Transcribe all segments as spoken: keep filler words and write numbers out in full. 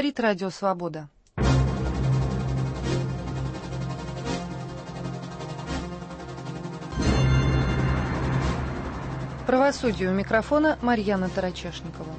Говорит Радио Свобода. Правосудие у микрофона Марьяна Тарачешникова.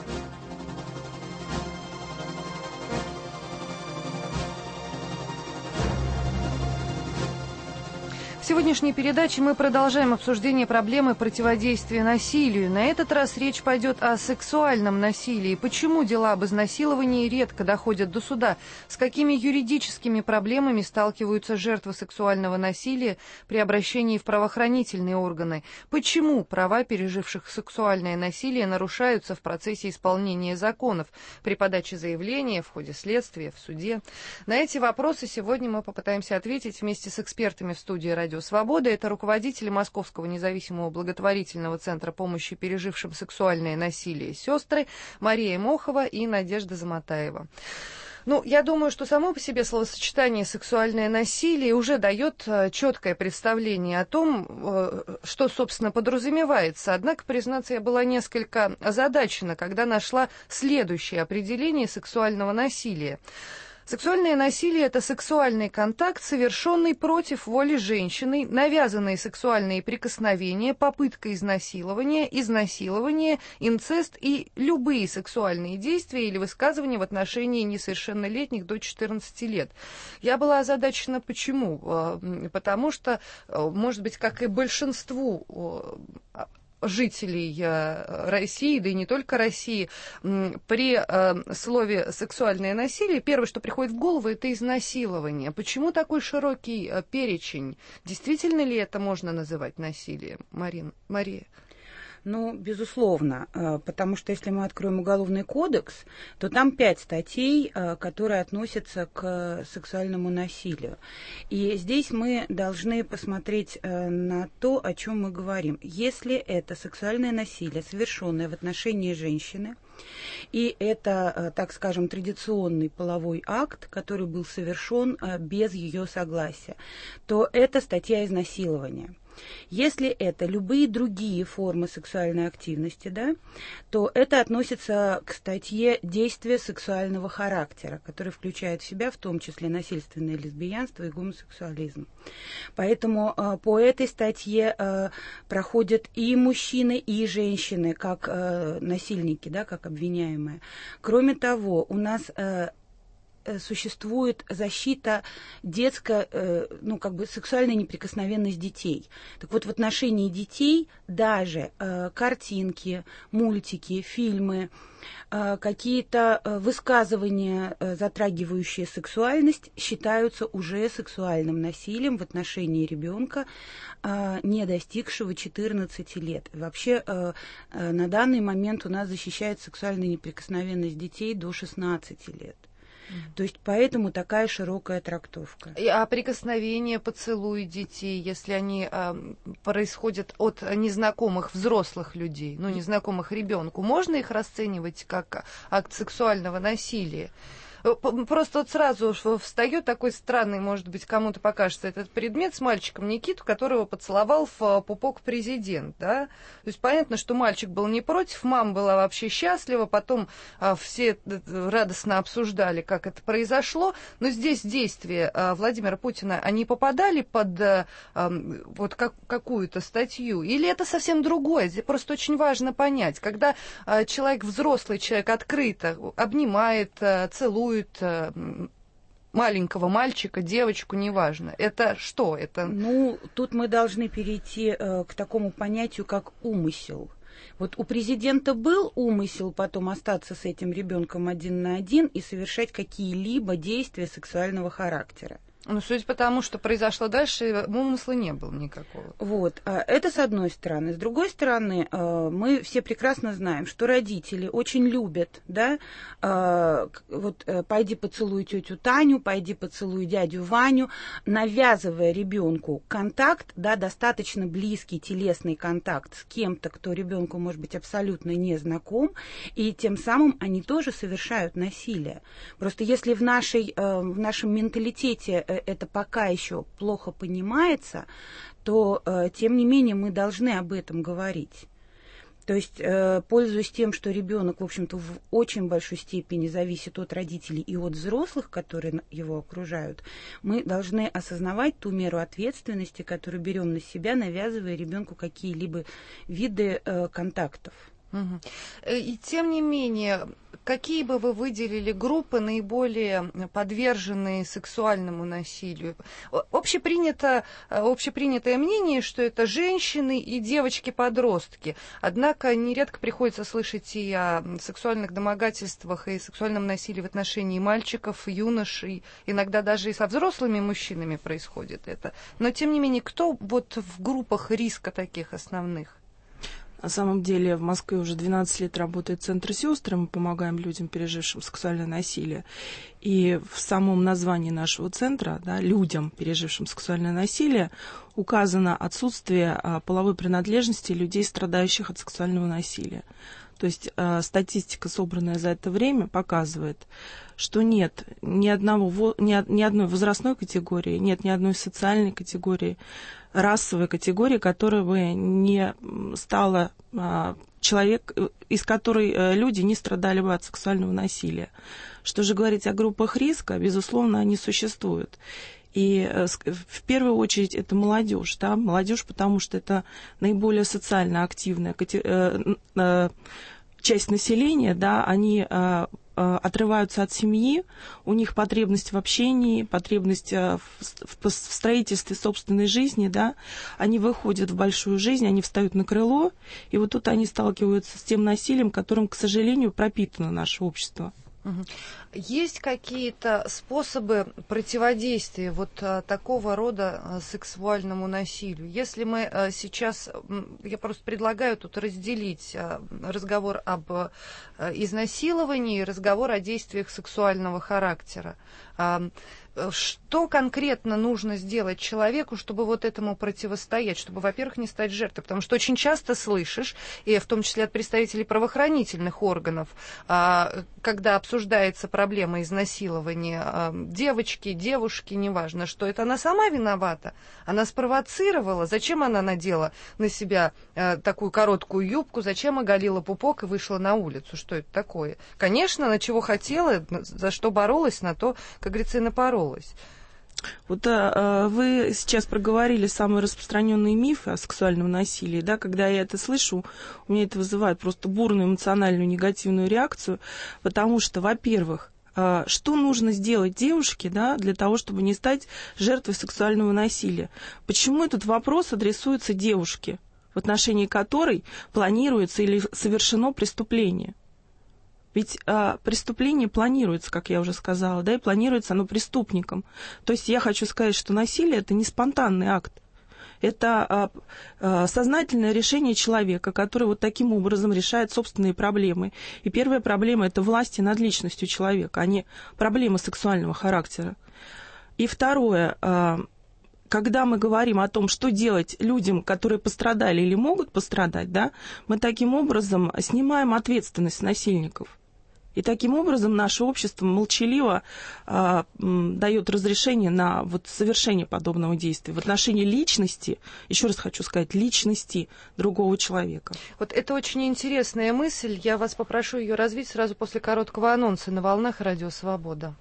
В сегодняшней передаче мы продолжаем обсуждение проблемы противодействия насилию. На этот раз речь пойдет о сексуальном насилии. Почему дела об изнасиловании редко доходят до суда? С какими юридическими проблемами сталкиваются жертвы сексуального насилия при обращении в правоохранительные органы? Почему права переживших сексуальное насилие нарушаются в процессе исполнения законов, при подаче заявления, в ходе следствия, в суде? На эти вопросы сегодня мы попытаемся ответить вместе с экспертами в студии «Радио Свобода». Это руководители Московского независимого благотворительного центра помощи пережившим сексуальное насилие «Сестры» Мария Мохова и Надежда Заматаева. Ну, я думаю, что само по себе словосочетание «сексуальное насилие» уже дает четкое представление о том, что, собственно, подразумевается. Однако, признаться, я была несколько озадачена, когда нашла следующее определение сексуального насилия. Сексуальное насилие – это сексуальный контакт, совершенный против воли женщины, навязанные сексуальные прикосновения, попытка изнасилования, изнасилование, инцест и любые сексуальные действия или высказывания в отношении несовершеннолетних до четырнадцати лет. Я была озадачена почему? Потому что, может быть, как и большинству жителей России, да и не только России, при э, слове «сексуальное насилие» первое, что приходит в голову, это изнасилование. Почему такой широкий э, перечень? Действительно ли это можно называть насилием, Марин, Мария? Ну, безусловно, потому что если мы откроем Уголовный кодекс, то там пять статей, которые относятся к сексуальному насилию. И здесь мы должны посмотреть на то, о чем мы говорим. Если это сексуальное насилие, совершенное в отношении женщины, и это, так скажем, традиционный половой акт, который был совершен без ее согласия, то это статья изнасилования. Если это любые другие формы сексуальной активности, да, то это относится к статье действия сексуального характера, который включает в себя в том числе насильственное лесбиянство и гомосексуализм. Поэтому э, по этой статье э, проходят и мужчины, и женщины как э, насильники, да, как обвиняемые. Кроме того, у нас э, существует защита детской, ну, как бы сексуальной неприкосновенности детей. Так вот, в отношении детей даже э, картинки, мультики, фильмы, э, какие-то высказывания, э, затрагивающие сексуальность, считаются уже сексуальным насилием в отношении ребенка, э, не достигшего четырнадцати лет. Вообще, э, э, на данный момент у нас защищает сексуальная неприкосновенность детей до шестнадцати лет. То есть поэтому такая широкая трактовка. А прикосновения, поцелуи детей, если они а, происходят от незнакомых взрослых людей, ну, незнакомых ребенку, можно их расценивать как акт сексуального насилия? Просто вот сразу встает такой странный, может быть, кому-то покажется этот предмет с мальчиком Никиту, которого поцеловал в пупок президент, да? То есть понятно, что мальчик был не против, мама была вообще счастлива, потом а, все радостно обсуждали, как это произошло, но здесь действия а, Владимира Путина, они попадали под а, вот как, какую-то статью, или это совсем другое? Здесь просто очень важно понять, когда а, человек, взрослый человек, открыто обнимает, а, целует, маленького мальчика, девочку, неважно. Это что? Это... Ну, тут мы должны перейти э, к такому понятию, как умысел. Вот у президента был умысел потом остаться с этим ребенком один на один и совершать какие-либо действия сексуального характера. Ну, судя по тому, что произошло дальше, умысла не было никакого. Вот, это с одной стороны. С другой стороны, мы все прекрасно знаем, что родители очень любят, да, вот пойди поцелуй тетю Таню, пойди поцелуй дядю Ваню, навязывая ребенку контакт, да, достаточно близкий телесный контакт с кем-то, кто ребенку может быть абсолютно не знаком, и тем самым они тоже совершают насилие. Просто если в, нашей, в нашем менталитете это пока еще плохо понимается, то, э, тем не менее, мы должны об этом говорить. То есть, э, пользуясь тем, что ребенок, в общем-то, в очень большой степени зависит от родителей и от взрослых, которые его окружают, мы должны осознавать ту меру ответственности, которую берем на себя, навязывая ребенку какие-либо виды э, контактов. И тем не менее, какие бы вы выделили группы, наиболее подверженные сексуальному насилию? Общепринято, общепринятое мнение, что это женщины и девочки-подростки. Однако нередко приходится слышать и о сексуальных домогательствах, и сексуальном насилии в отношении мальчиков, юношей. Иногда даже и со взрослыми мужчинами происходит это. Но тем не менее, кто вот в группах риска таких основных? На самом деле в Москве уже двенадцать лет работает Центр «Сестры». Мы помогаем людям, пережившим сексуальное насилие. И в самом названии нашего центра, да, людям, пережившим сексуальное насилие, указано отсутствие а, половой принадлежности людей, страдающих от сексуального насилия. То есть а, статистика, собранная за это время, показывает, что нет ни, одного, ни, ни одной возрастной категории, нет ни одной социальной категории, расовой категории, которая бы не стала а, человек, из которой а, люди не страдали бы от сексуального насилия. Что же говорить о группах риска, безусловно, они существуют. И а, в первую очередь это молодежь, да, молодежь, потому что это наиболее социально активная а, а, часть населения, да, они а, отрываются от семьи, у них потребность в общении, потребность в, в, в строительстве собственной жизни, да, они выходят в большую жизнь, они встают на крыло, и вот тут они сталкиваются с тем насилием, которым, к сожалению, пропитано наше общество. Есть какие-то способы противодействия вот а, такого рода а, сексуальному насилию? Если мы а, сейчас, я просто предлагаю тут разделить а, разговор об а, изнасиловании и разговор о действиях сексуального характера. А, что конкретно нужно сделать человеку, чтобы вот этому противостоять, чтобы, во-первых, не стать жертвой? Потому что очень часто слышишь, и в том числе от представителей правоохранительных органов, когда обсуждается проблема изнасилования девочки, девушки, неважно, что это она сама виновата, она спровоцировала, зачем она надела на себя такую короткую юбку, зачем оголила пупок и вышла на улицу, что это такое? Конечно, на чего хотела, за что боролась, на то, как говорится, и напоролась. Вот а, вы сейчас проговорили самые распространенные мифы о сексуальном насилии, да, когда я это слышу, у меня это вызывает просто бурную эмоциональную негативную реакцию, потому что, во-первых, а, что нужно сделать девушке, да, для того, чтобы не стать жертвой сексуального насилия? Почему этот вопрос адресуется девушке, в отношении которой планируется или совершено преступление? Ведь а, преступление планируется, как я уже сказала, да, и планируется оно преступником. То есть я хочу сказать, что насилие – это не спонтанный акт. Это а, а, сознательное решение человека, который вот таким образом решает собственные проблемы. И первая проблема – это власть над личностью человека, а не проблема сексуального характера. И второе а, – когда мы говорим о том, что делать людям, которые пострадали или могут пострадать, да, мы таким образом снимаем ответственность с насильников. И таким образом наше общество молчаливо а, м, дает разрешение на вот, совершение подобного действия в отношении личности, еще раз хочу сказать, личности другого человека. Вот это очень интересная мысль. Я вас попрошу ее развить сразу после короткого анонса на волнах Радио Свобода.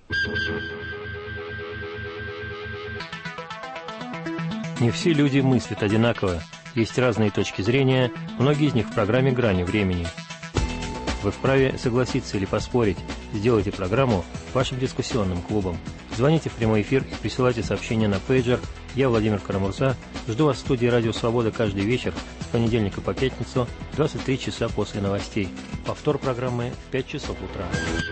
Не все люди мыслят одинаково. Есть разные точки зрения, многие из них в программе «Грани времени». Вы вправе согласиться или поспорить. Сделайте программу вашим дискуссионным клубом. Звоните в прямой эфир и присылайте сообщения на пейджер. Я, Владимир Карамурза, жду вас в студии «Радио Свобода» каждый вечер с понедельника по пятницу в двадцать три часа после новостей. Повтор программы в пять часов утра.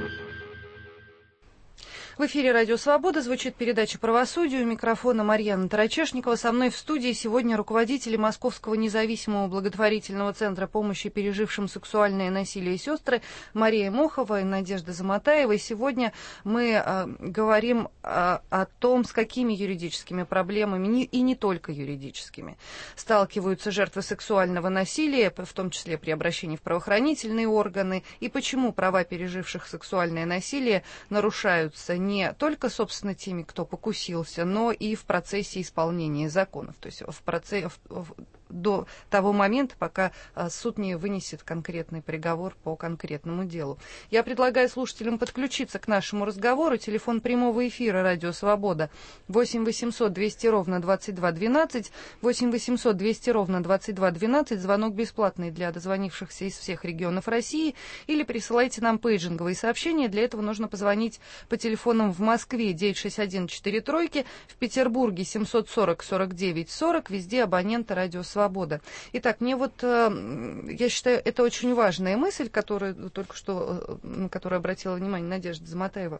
В эфире «Радио Свобода» звучит передача «Правосудие». У микрофона Марьяна Тарачешникова. Со мной в студии сегодня руководители Московского независимого благотворительного центра помощи пережившим сексуальное насилие сестры Мария Мохова и Надежда Заматаева. И сегодня мы а, говорим а, о том, с какими юридическими проблемами, не, и не только юридическими, сталкиваются жертвы сексуального насилия, в том числе при обращении в правоохранительные органы, и почему права переживших сексуальное насилие нарушаются не только, собственно, теми, кто покусился, но и в процессе исполнения законов. То есть в процессе, в, до того момента, пока суд не вынесет конкретный приговор по конкретному делу. Я предлагаю слушателям подключиться к нашему разговору. Телефон прямого эфира «Радио Свобода» восемь восемьсот двести ровно двадцать два двенадцать, восемь восемьсот двести ровно двадцать два двенадцать, звонок бесплатный для дозвонившихся из всех регионов России, или присылайте нам пейджинговые сообщения. Для этого нужно позвонить по телефонам в Москве девятьсот шестьдесят один четыре тройки, в Петербурге семьсот сорок сорок девять сорок, везде абоненты «Радио Свобода». Итак, мне вот, я считаю, это очень важная мысль, которую только что, на которую обратила внимание Надежда Заматаева,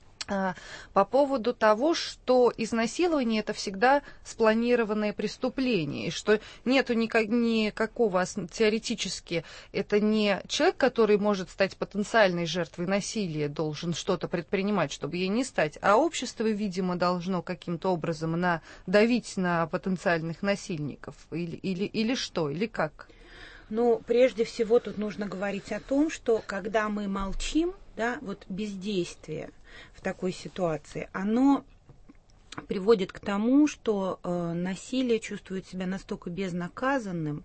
по поводу того, что изнасилование — это всегда спланированное преступление, и что нету никак, никакого, теоретически, это не человек, который может стать потенциальной жертвой насилия, должен что-то предпринимать, чтобы ей не стать, а общество, видимо, должно каким-то образом надавить на потенциальных насильников, или, или, или что, или как? Ну, прежде всего, тут нужно говорить о том, что когда мы молчим, да, вот бездействие в такой ситуации, оно приводит к тому, что э, насилие чувствует себя настолько безнаказанным,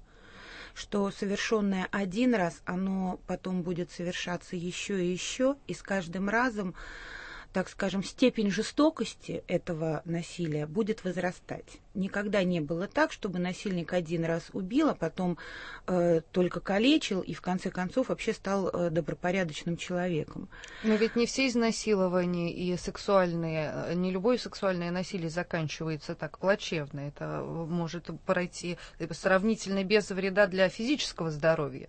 что совершенное один раз, оно потом будет совершаться еще и еще, и с каждым разом, так скажем, степень жестокости этого насилия будет возрастать. Никогда не было так, чтобы насильник один раз убил, а потом э, только калечил и в конце концов вообще стал э, добропорядочным человеком. Но ведь не все изнасилования и сексуальные, не любое сексуальное насилие заканчивается так плачевно. Это может пройти сравнительно без вреда для физического здоровья.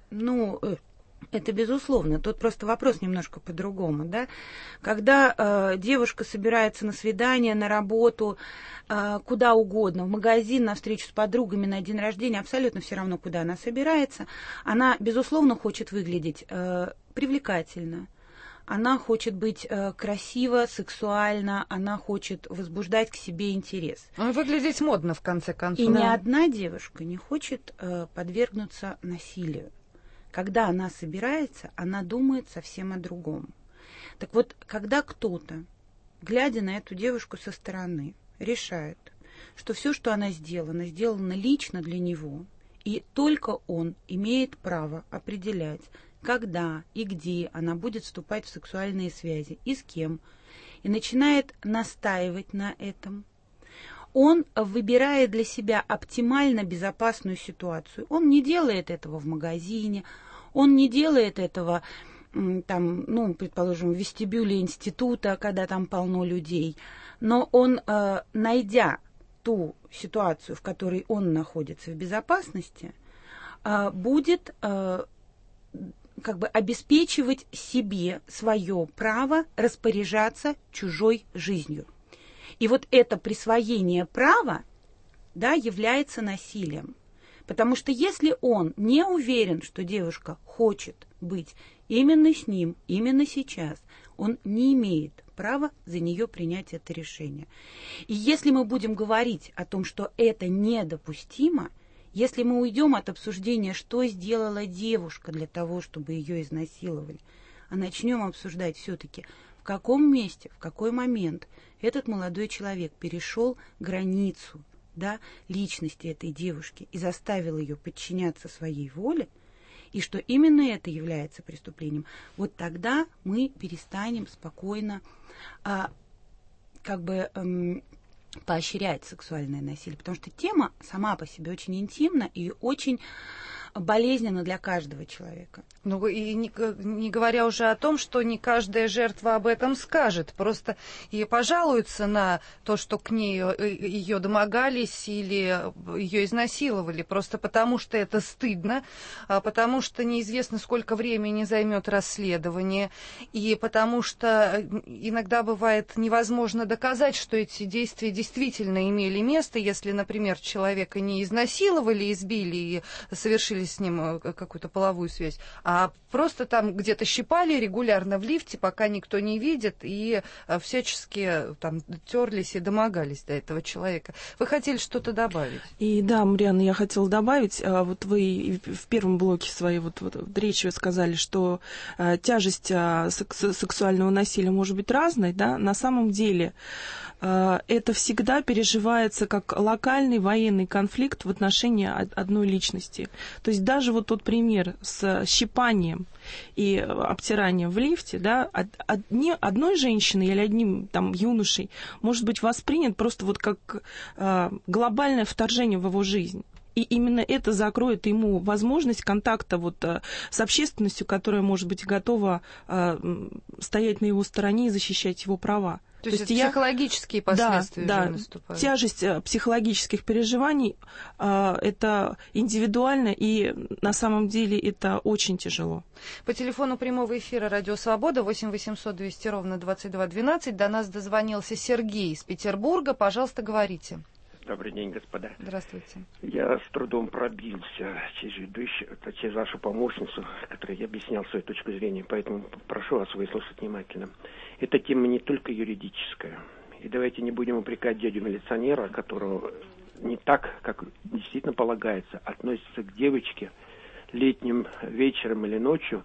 Ну, это безусловно. Тут просто вопрос немножко по-другому, да. Когда э, девушка собирается на свидание, на работу, э, куда угодно, в магазин, на встречу с подругами, на день рождения, абсолютно все равно, куда она собирается, она, безусловно, хочет выглядеть э, привлекательно. Она хочет быть э, красиво, сексуально, она хочет возбуждать к себе интерес. Выглядеть модно, в конце концов. И да. ни одна девушка не хочет э, подвергнуться насилию. Когда она собирается, она думает совсем о другом. Так вот, когда кто-то, глядя на эту девушку со стороны, решает, что все, что она сделана, сделано лично для него, и только он имеет право определять, когда и где она будет вступать в сексуальные связи и с кем, и начинает настаивать на этом, он выбирает для себя оптимально безопасную ситуацию. Он не делает этого в магазине, он не делает этого, там, ну, предположим, в вестибюле института, когда там полно людей. Но он, э, найдя ту ситуацию, в которой он находится в безопасности, э, будет э, как бы обеспечивать себе свое право распоряжаться чужой жизнью. И вот это присвоение права, да, является насилием. Потому что если он не уверен, что девушка хочет быть именно с ним, именно сейчас, он не имеет права за нее принять это решение. И если мы будем говорить о том, что это недопустимо, если мы уйдем от обсуждения, что сделала девушка для того, чтобы ее изнасиловали, а начнем обсуждать все-таки, в каком месте, в какой момент этот молодой человек перешел границу, да, личности этой девушки и заставил ее подчиняться своей воле, и что именно это является преступлением, вот тогда мы перестанем спокойно а, как бы эм, поощрять сексуальное насилие, потому что тема сама по себе очень интимна и очень болезненно для каждого человека. Ну и не, не говоря уже о том, что не каждая жертва об этом скажет, просто и пожалуются на то, что к ней ее домогались или ее изнасиловали, просто потому что это стыдно, потому что неизвестно, сколько времени займет расследование, и потому что иногда бывает невозможно доказать, что эти действия действительно имели место, если, например, человека не изнасиловали, избили и совершили закончили с ним какую-то половую связь, а просто там где-то щипали регулярно в лифте, пока никто не видит, и всячески там терлись и домогались до этого человека. Вы хотели что-то добавить? И да, Марианна, я хотела добавить, вот вы в первом блоке своей вот, вот, вот речи сказали, что э, тяжесть э, сексуального насилия может быть разной, да, на самом деле э, это всегда переживается как локальный военный конфликт в отношении одной личности. То есть даже вот тот пример с щипанием и обтиранием в лифте, да, одни, одной женщиной или одним там юношей может быть воспринят просто вот как э, глобальное вторжение в его жизнь. И именно это закроет ему возможность контакта вот, а, с общественностью, которая, может быть, готова а, стоять на его стороне и защищать его права. То, То есть, есть я... психологические последствия да, уже да. наступают. Тяжесть психологических переживаний а, это индивидуально, и на самом деле это очень тяжело. По телефону прямого эфира «Радио Свобода» восемь восемьсот двести ровно двадцать два двенадцать до нас дозвонился Сергей из Петербурга. Пожалуйста, говорите. Добрый день, господа. Здравствуйте. Я с трудом пробился через ведущую, через вашу помощницу, которой я объяснял свою точку зрения, поэтому прошу вас выслушать внимательно. Эта тема не только юридическая. И давайте не будем упрекать дядю-милиционера, которого не так, как действительно полагается, относится к девочке летним вечером или ночью,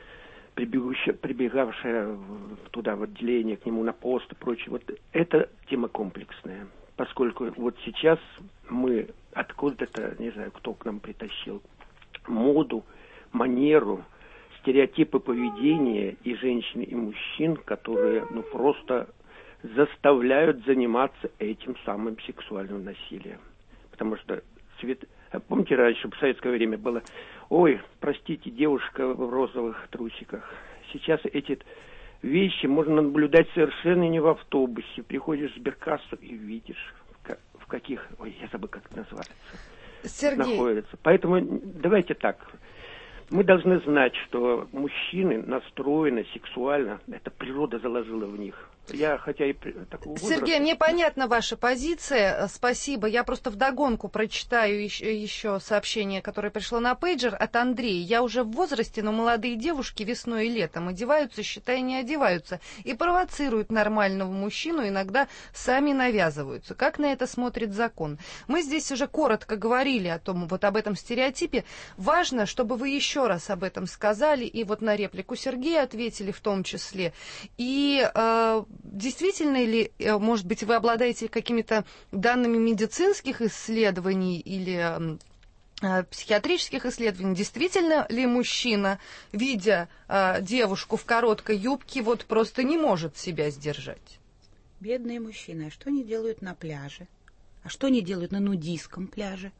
прибегавшая туда в отделение, к нему на пост и прочее. Вот это тема комплексная. Поскольку вот сейчас мы откуда-то, не знаю, кто к нам притащил, моду, манеру, стереотипы поведения и женщин, и мужчин, которые, ну, просто заставляют заниматься этим самым сексуальным насилием. Потому что, свет... помните, раньше, в советское время было, ой, простите, девушка в розовых трусиках. Сейчас эти... вещи можно наблюдать совершенно не в автобусе. Приходишь в сберкассу и видишь, в каких... Ой, я забыл, как это называется. Сергей. Находятся. Поэтому давайте так. Мы должны знать, что мужчины настроены сексуально. Это природа заложила в них. Я, хотя и такого возраста... Сергей, мне понятна ваша позиция, спасибо. Я просто вдогонку прочитаю еще, еще сообщение, которое пришло на пейджер от Андрея. Я уже в возрасте, но молодые девушки весной и летом одеваются, считай, не одеваются, и провоцируют нормального мужчину, иногда сами навязываются. Как на это смотрит закон? Мы здесь уже коротко говорили о том, вот об этом стереотипе. Важно, чтобы вы еще раз об этом сказали, и вот на реплику Сергея ответили в том числе. И... Э, Действительно ли, может быть, вы обладаете какими-то данными медицинских исследований или э, психиатрических исследований? Действительно ли мужчина, видя э, девушку в короткой юбке, вот просто не может себя сдержать? Бедные мужчины, а что они делают на пляже? А что они делают на нудистском пляже?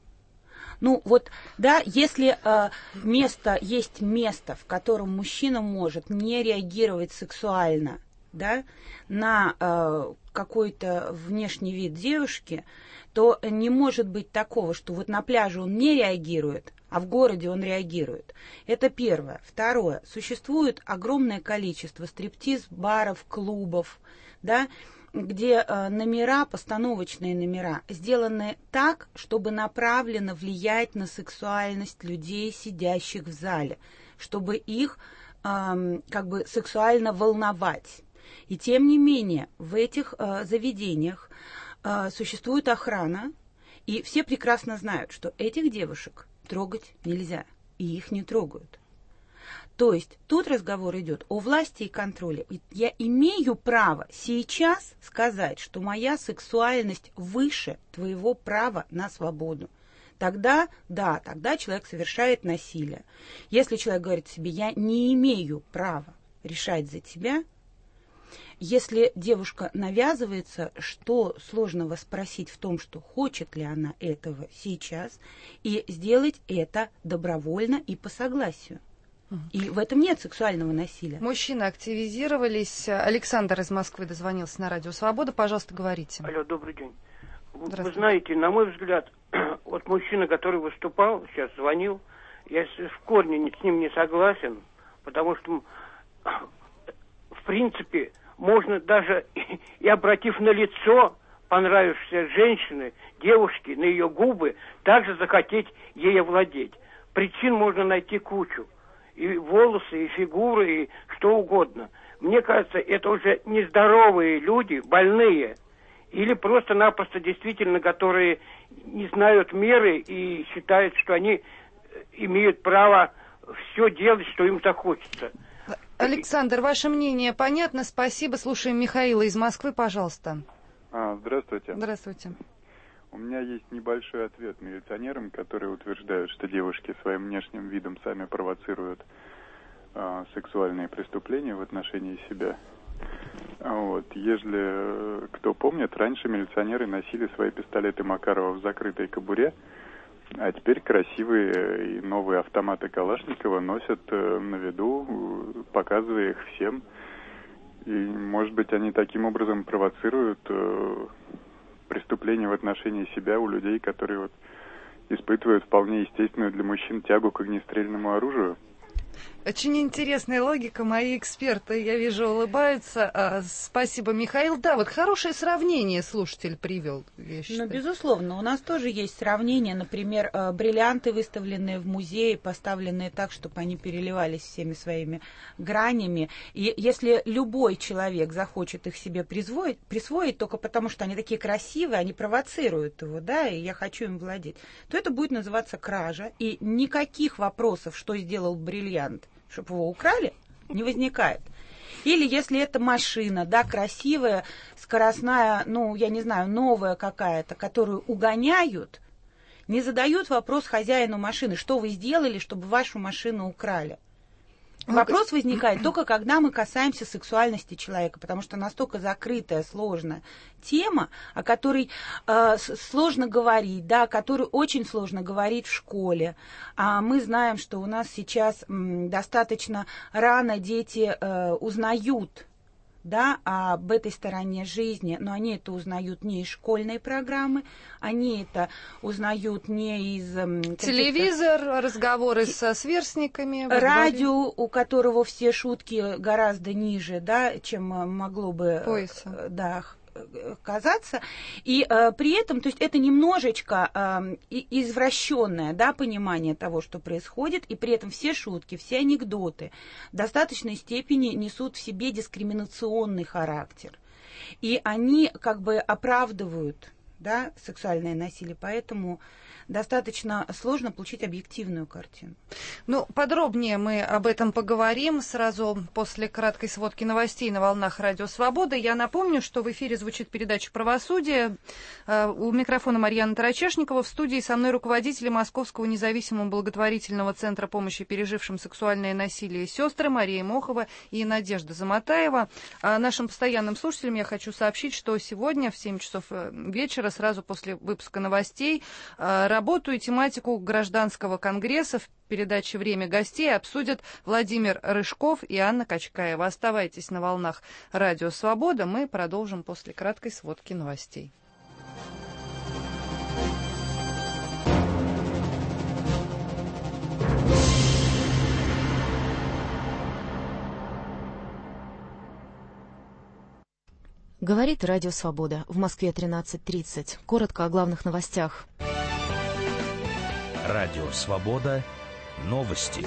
Ну вот, да, если э, место, есть место, в котором мужчина может не реагировать сексуально, да, на э, какой-то внешний вид девушки, то не может быть такого, что вот на пляже он не реагирует, а в городе он реагирует. Это первое. Второе. Существует огромное количество стриптиз-баров, клубов, да, где э, номера, постановочные номера, сделаны так, чтобы направленно влиять на сексуальность людей, сидящих в зале, чтобы их э, как бы сексуально волновать. И тем не менее, в этих э, заведениях э, существует охрана, и все прекрасно знают, что этих девушек трогать нельзя, и их не трогают. То есть тут разговор идет о власти и контроле. Я имею право сейчас сказать, что моя сексуальность выше твоего права на свободу. Тогда, да, тогда человек совершает насилие. Если человек говорит себе, я не имею права решать за тебя, если девушка навязывается, что сложного спросить в том, что хочет ли она этого сейчас, и сделать это добровольно и по согласию. И в этом нет сексуального насилия. Мужчины активизировались. Александр из Москвы дозвонился на Радио Свобода. Пожалуйста, говорите. Алло, добрый день. Вы знаете, на мой взгляд, вот мужчина, который выступал, сейчас звонил, я в корне с ним не согласен, потому что, в принципе, можно даже и обратив на лицо понравившейся женщины, девушки, на ее губы, также захотеть ей овладеть. причин можно найти кучу. И волосы, и фигуры, и что угодно. Мне кажется, это уже нездоровые люди, больные, или просто-напросто действительно, которые не знают меры и считают, что они имеют право все делать, что им захочется. Александр, ваше мнение понятно, спасибо. Слушаем Михаила из Москвы, пожалуйста. А, здравствуйте. Здравствуйте. У меня есть небольшой ответ милиционерам, которые утверждают, что девушки своим внешним видом сами провоцируют а, сексуальные преступления в отношении себя. Вот. Если кто помнит, раньше милиционеры носили свои пистолеты Макарова в закрытой кобуре, а теперь красивые и новые автоматы Калашникова носят э, на виду, показывая их всем. И, может быть, они таким образом провоцируют э, преступления в отношении себя у людей, которые вот испытывают вполне естественную для мужчин тягу к огнестрельному оружию. Очень интересная логика. Мои эксперты, я вижу, улыбаются. А, спасибо, Михаил. Да, вот хорошее сравнение слушатель привел. Ну, безусловно. У нас тоже есть сравнение. Например, бриллианты, выставленные в музее, поставленные так, чтобы они переливались всеми своими гранями. И если любой человек захочет их себе присвоить, присвоить только потому, что они такие красивые, они провоцируют его, да, и я хочу им владеть, то это будет называться кража. И никаких вопросов, что сделал бриллиант, чтобы его украли, не возникает. Или если это машина, да, красивая, скоростная, ну, я не знаю, новая какая-то, которую угоняют, не задают вопрос хозяину машины, что вы сделали, чтобы вашу машину украли. Вопрос возникает только когда мы касаемся сексуальности человека, потому что настолько закрытая, сложная тема, о которой э, сложно говорить, да, о которой очень сложно говорить в школе. А мы знаем, что у нас сейчас м, достаточно рано дети э, узнают, да, об этой стороне жизни, но они это узнают не из школьной программы, они это узнают не из... Телевизор, разговоры со сверстниками. Радио, у которого все шутки гораздо ниже, да, чем могло бы... Пояса. Да, казаться, и э, при этом, то есть это немножечко э, извращенное, да, понимание того, что происходит, и при этом все шутки, все анекдоты в достаточной степени несут в себе дискриминационный характер, и они как бы оправдывают, да, сексуальное насилие, поэтому достаточно сложно получить объективную картину. Ну, подробнее мы об этом поговорим сразу после краткой сводки новостей на волнах Радио Свобода. Я напомню, что в эфире звучит передача «Правосудие». У микрофона Марьяна Тарачешникова. В студии со мной руководитель Московского независимого благотворительного центра помощи пережившим сексуальное насилие сестры Мария Мохова и Надежда Заматаева. А нашим постоянным слушателям я хочу сообщить, что сегодня в семь часов вечера, сразу после выпуска новостей, работу и тематику гражданского конгресса в передаче «Время гостей» обсудят Владимир Рыжков и Анна Качкаева. Оставайтесь на волнах Радио Свобода. Мы продолжим после краткой сводки новостей. Говорит Радио Свобода. В Москве тринадцать тридцать. Коротко о главных новостях. Радио Свобода. Новости.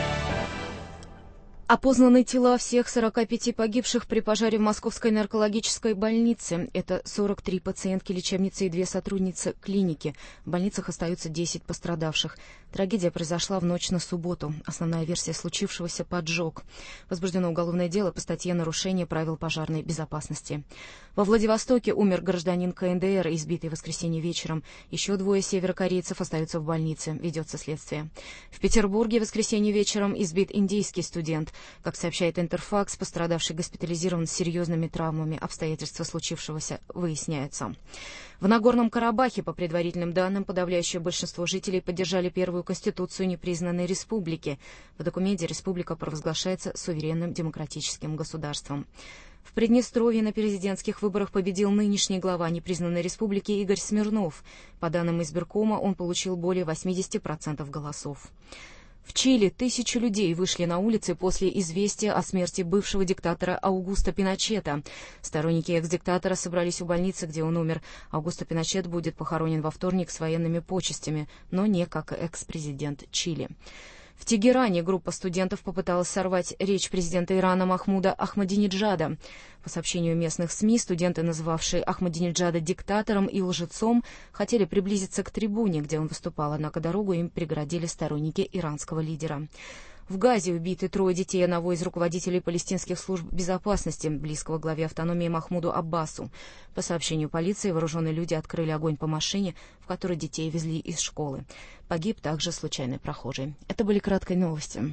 Опознаны тела всех сорока пяти погибших при пожаре в Московской наркологической больнице. Это сорок три пациентки лечебницы и две сотрудницы клиники. В больницах остаются десять пострадавших. Трагедия произошла в ночь на субботу. Основная версия случившегося — поджог. Возбуждено уголовное дело по статье «Нарушение правил пожарной безопасности». Во Владивостоке умер гражданин ка эн дэ эр, избитый в воскресенье вечером. Еще двое северокорейцев остаются в больнице. Ведется следствие. В Петербурге в воскресенье вечером избит индийский студент. Как сообщает Интерфакс, пострадавший госпитализирован с серьезными травмами. Обстоятельства случившегося выясняются. В Нагорном Карабахе, по предварительным данным, подавляющее большинство жителей поддержали первую конституцию непризнанной республики. В документе республика провозглашается суверенным демократическим государством. В Приднестровье на президентских выборах победил нынешний глава непризнанной республики Игорь Смирнов. По данным избиркома, он получил более восемьдесят процентов голосов. В Чили тысячи людей вышли на улицы после известия о смерти бывшего диктатора Аугусто Пиночета. Сторонники экс-диктатора собрались у больницы, где он умер. Аугусто Пиночет будет похоронен во вторник с военными почестями, но не как экс-президент Чили. В Тегеране группа студентов попыталась сорвать речь президента Ирана Махмуда Ахмадинеджада. По сообщению местных СМИ, студенты, называвшие Ахмадинеджада диктатором и лжецом, хотели приблизиться к трибуне, где он выступал, однако дорогу им преградили сторонники иранского лидера. В Газе убиты трое детей одного из руководителей палестинских служб безопасности, близкого главе автономии Махмуду Аббасу. По сообщению полиции, вооруженные люди открыли огонь по машине, в которой детей везли из школы. Погиб также случайный прохожий. Это были краткие новости.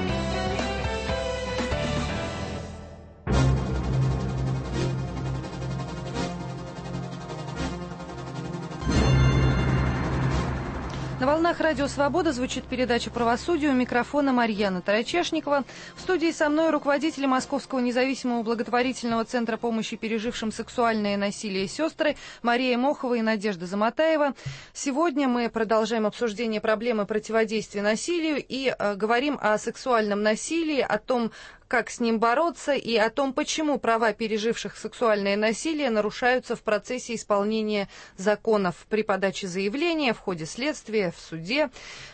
На волнах Радио Свобода звучит передача «Правосудие». У микрофона Марьяна Тарачешникова. В студии со мной руководители Московского независимого благотворительного центра помощи пережившим сексуальное насилие сестры Мария Мохова и Надежда Заматаева. Сегодня мы продолжаем обсуждение проблемы противодействия насилию и э, говорим о сексуальном насилии, о том, как с ним бороться, и о том, почему права переживших сексуальное насилие нарушаются в процессе исполнения законов при подаче заявления, в ходе следствия, в суде.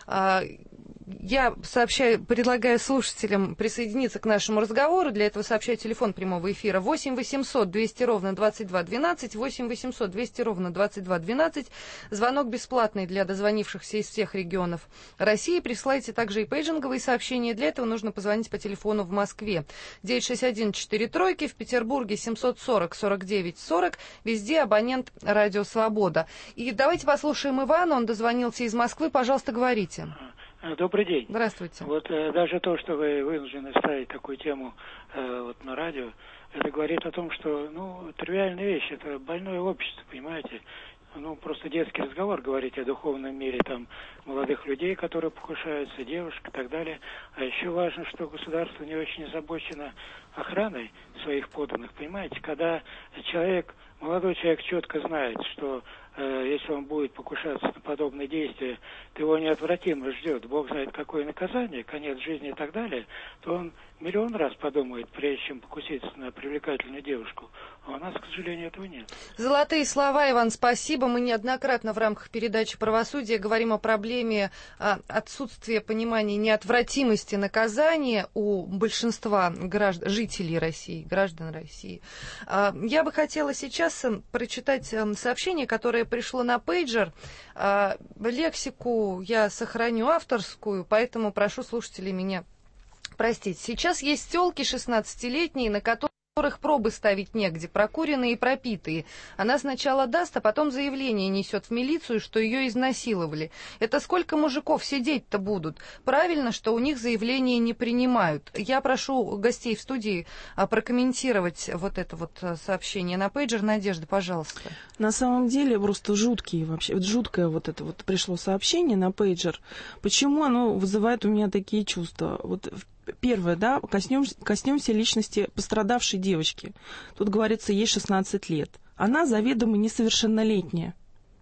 Я сообщаю, предлагаю слушателям присоединиться к нашему разговору. Для этого сообщаю телефон прямого эфира восемь восемьсот двести ровно двадцать два двенадцать, восемь восемьсот двести ровно двадцать два двенадцать. Звонок бесплатный для дозвонившихся из всех регионов России. Присылайте также и пейджинговые сообщения. Для этого нужно позвонить по телефону в Москве девятьсот шестьдесят один четыре тройки, в Петербурге семьсот сорок сорок девять сорок. Везде абонент Радио Свобода. И давайте послушаем Ивана. Он дозвонился из Москвы. Пожалуйста, говорите. Добрый день. Здравствуйте. Вот э, даже то, что вы вынуждены ставить такую тему э, вот на радио, это говорит о том, что, ну, тривиальная вещь, это больное общество, понимаете? Ну, просто детский разговор, говорить о духовном мире, там, молодых людей, которые покушаются, девушек и так далее. А еще важно, что государство не очень озабочено охраной своих подданных, понимаете? Когда человек, молодой человек четко знает, что э, если он будет покушаться на подобные действия, то его неотвратимо ждет, Бог знает какое наказание, конец жизни и так далее, то он миллион раз подумает, прежде чем покуситься на привлекательную девушку. А у нас, к сожалению, этого нет. Золотые слова, Иван, спасибо. Мы неоднократно в рамках передачи «Правосудие» говорим о проблеме а, отсутствия понимания неотвратимости наказания у большинства граждан, жителей России, граждан России. А, я бы хотела сейчас прочитать сообщение, которое пришло на пейджер. А, лексику я сохраню авторскую, поэтому прошу слушателей меня простить. Сейчас есть тёлки шестнадцатилетние, на которых пробы ставить негде, прокуренные и пропитые. Она сначала даст, а потом заявление несет в милицию, что ее изнасиловали. Это сколько мужиков сидеть-то будут? Правильно, что у них заявление не принимают. Я прошу гостей в студии прокомментировать вот это вот сообщение на пейджер. Надежда, пожалуйста. На самом деле просто жуткие вообще, жуткое вот это вот пришло сообщение на пейджер. Почему оно вызывает у меня такие чувства? Вот первое, да, коснемся, коснемся личности пострадавшей девочки. Тут говорится, ей шестнадцать лет. Она заведомо несовершеннолетняя.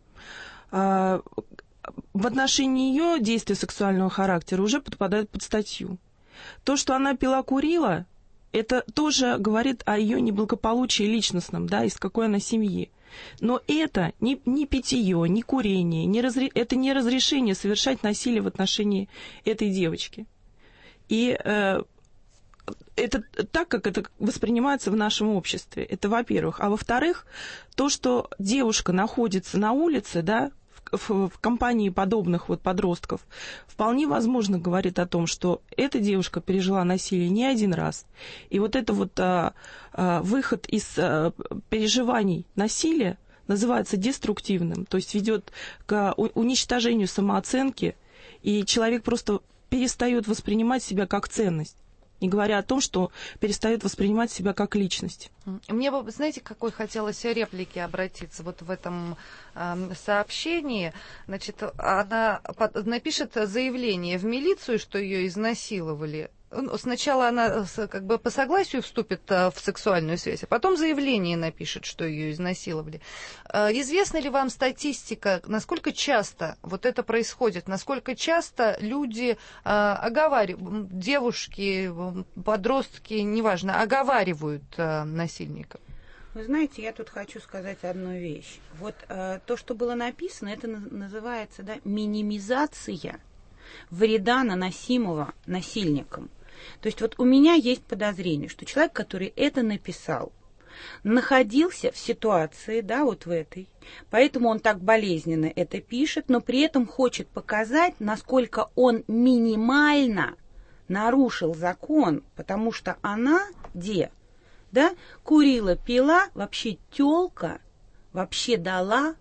А, в отношении ее действия сексуального характера уже подпадают под статью. То, что она пила, курила, это тоже говорит о ее неблагополучии личностном, да, из какой она семьи. Но это не, не питье, не курение, не разре... это не разрешение совершать насилие в отношении этой девочки. И э, это так, как это воспринимается в нашем обществе. Это во-первых. А во-вторых, то, что девушка находится на улице, да, в, в компании подобных вот подростков, вполне возможно говорит о том, что эта девушка пережила насилие не один раз. И вот это вот а, а, выход из а, переживаний насилия называется деструктивным, то есть ведет к уничтожению самооценки, и человек просто перестает воспринимать себя как ценность, не говоря о том, что перестает воспринимать себя как личность. Мне бы, знаете, какой хотелось реплики обратиться вот в этом э, сообщении. Значит, она под, напишет заявление в милицию, что ее изнасиловали. сначала она как бы по согласию вступит в сексуальную связь, а потом заявление напишет, что ее изнасиловали. Известна ли вам статистика, насколько часто вот это происходит, насколько часто люди оговаривают, девушки, подростки, неважно, оговаривают насильников? Вы знаете, я тут хочу сказать одну вещь. Вот э, то, что было написано, это называется, да, минимизация вреда, наносимого насильником. То есть вот у меня есть подозрение, что человек, который это написал, находился в ситуации, да, вот в этой, поэтому он так болезненно это пишет, но при этом хочет показать, насколько он минимально нарушил закон, потому что она, где? Да, курила, пила, вообще тёлка, вообще дала,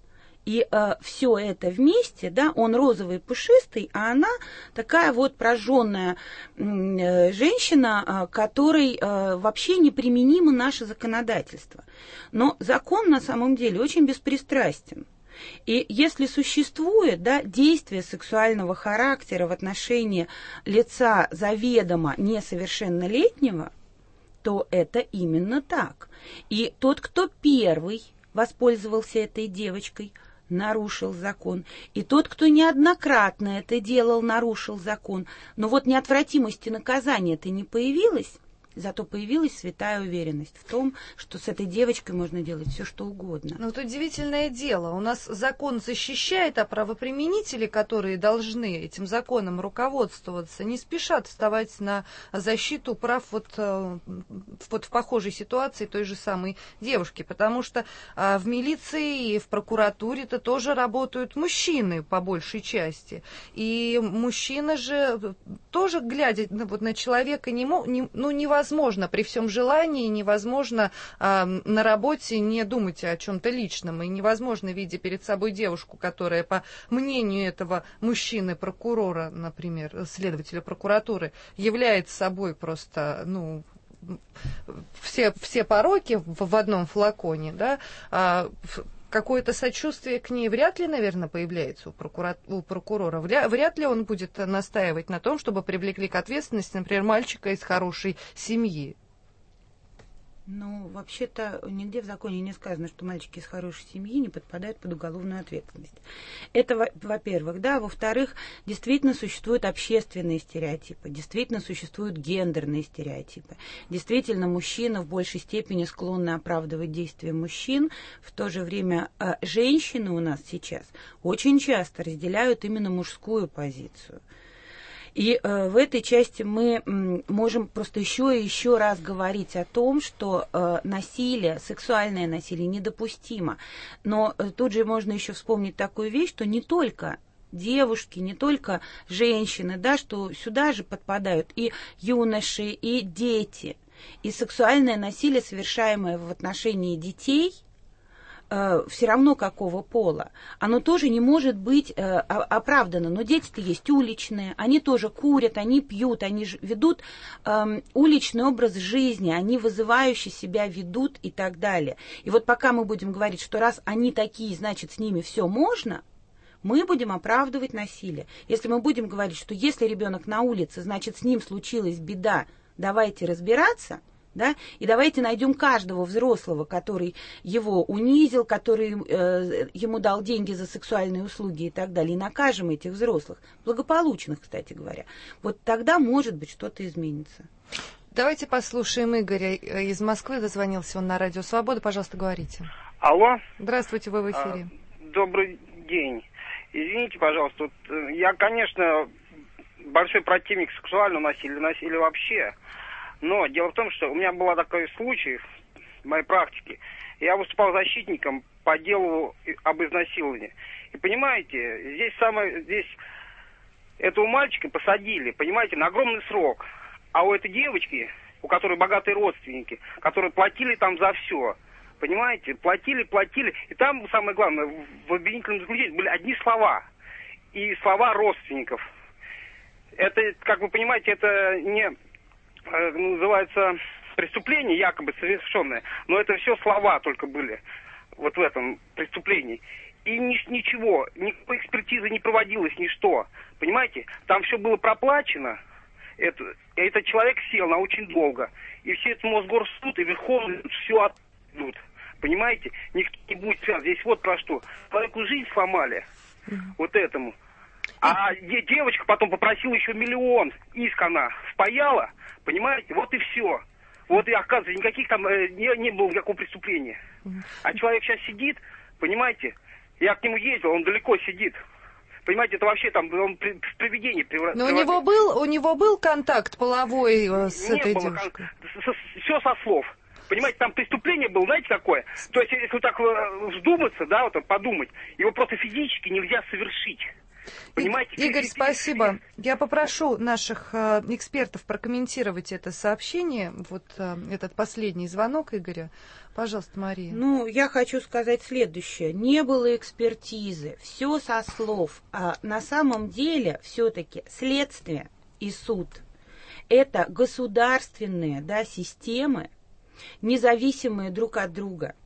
и э, все это вместе, да, он розовый, пушистый, а она такая вот прожженная э, женщина, э, которой э, вообще неприменимо наше законодательство. Но закон на самом деле очень беспристрастен. И если существует, да, действие сексуального характера в отношении лица заведомо несовершеннолетнего, то это именно так. И тот, кто первый воспользовался этой девочкой, нарушил закон. И тот, кто неоднократно это делал, нарушил закон. Но вот неотвратимости наказания-то не появилось. Зато появилась святая уверенность в том, что с этой девочкой можно делать все, что угодно. Ну, вот удивительное дело. У нас закон защищает, а правоприменители, которые должны этим законом руководствоваться, не спешат вставать на защиту прав вот, вот в похожей ситуации той же самой девушки. Потому что а, в милиции и в прокуратуре-то тоже работают мужчины по большей части. И мужчина же тоже, глядя вот, на человека, не, не, ну, невозможно. Невозможно при всем желании, невозможно а, на работе не думать о чем-то личном, и невозможно, видя перед собой девушку, которая, по мнению этого мужчины-прокурора, например, следователя прокуратуры, является собой просто, ну, все, все пороки в, в одном флаконе, да, а, какое-то сочувствие к ней вряд ли, наверное, появляется у, прокура... у прокурора. Вряд... вряд ли он будет настаивать на том, чтобы привлекли к ответственности, например, мальчика из хорошей семьи. Ну, вообще-то нигде в законе не сказано, что мальчики из хорошей семьи не подпадают под уголовную ответственность. Это, во-первых, да. Во-вторых, действительно существуют общественные стереотипы, действительно существуют гендерные стереотипы. Действительно, мужчины в большей степени склонны оправдывать действия мужчин. В то же время женщины у нас сейчас очень часто разделяют именно мужскую позицию. И э, в этой части мы м, можем просто еще и еще раз говорить о том, что э, насилие, сексуальное насилие недопустимо. Но э, тут же можно еще вспомнить такую вещь, что не только девушки, не только женщины, да, что сюда же подпадают и юноши, и дети. И сексуальное насилие, совершаемое в отношении детей, все равно какого пола, оно тоже не может быть э, оправдано. Но дети-то есть уличные, они тоже курят, они пьют, они ведут э, уличный образ жизни, они вызывающе себя ведут и так далее. И вот пока мы будем говорить, что раз они такие, значит, с ними все можно, мы будем оправдывать насилие. Если мы будем говорить, что если ребенок на улице, значит, с ним случилась беда, давайте разбираться, да, и давайте найдем каждого взрослого, который его унизил, который э, ему дал деньги за сексуальные услуги и так далее, и накажем этих взрослых, благополучных, кстати говоря. Вот тогда, может быть, что-то изменится. Давайте послушаем Игоря из Москвы. Дозвонился он на Радио Свобода. Пожалуйста, говорите. Алло. Здравствуйте, вы в эфире. А, добрый день. Извините, пожалуйста, вот, я, конечно, большой противник сексуального насилия, насилия вообще. Но дело в том, что у меня был такой случай в моей практике. Я выступал защитником по делу об изнасиловании. И понимаете, здесь самое, здесь этого мальчика посадили, понимаете, на огромный срок. А у этой девочки, у которой богатые родственники, которые платили там за все, понимаете, платили, платили. И там, самое главное, в обвинительном заключении были одни слова. И слова родственников. Это, как вы понимаете, это не... называется преступление, якобы совершенное, но это все слова только были вот в этом преступлении. И ни, ничего, никакой экспертизы не проводилось, ничто. Понимаете? Там все было проплачено. Это, этот человек сел на очень долго. И все это Мосгорсуд и Верховный все отдадут. Понимаете? Никто не будет связан. Здесь вот про что. Человеку жизнь сломали. Mm-hmm. Вот этому. А девочка потом попросила еще миллион. Иск она впаяла. Понимаете? Вот и все. Вот и оказывается, никаких там э, не, не было никакого преступления. Mm-hmm. А человек сейчас сидит, понимаете? Я к нему ездил, он далеко сидит. Понимаете, это вообще там он при, в привидение превратился. Но у него был, у него был контакт половой с не этой было, девушкой? Все со слов. Понимаете, там преступление было, знаете, какое? То есть, если вот так вздуматься, да, вот подумать, его просто физически нельзя совершить. Понимаете? Игорь, спасибо. Я попрошу наших э, экспертов прокомментировать это сообщение, вот э, этот последний звонок Игоря. Пожалуйста, Мария. Ну, я хочу сказать следующее. Не было экспертизы, все со слов. А на самом деле все-таки следствие и суд – это государственные, да, системы, независимые друг от друга.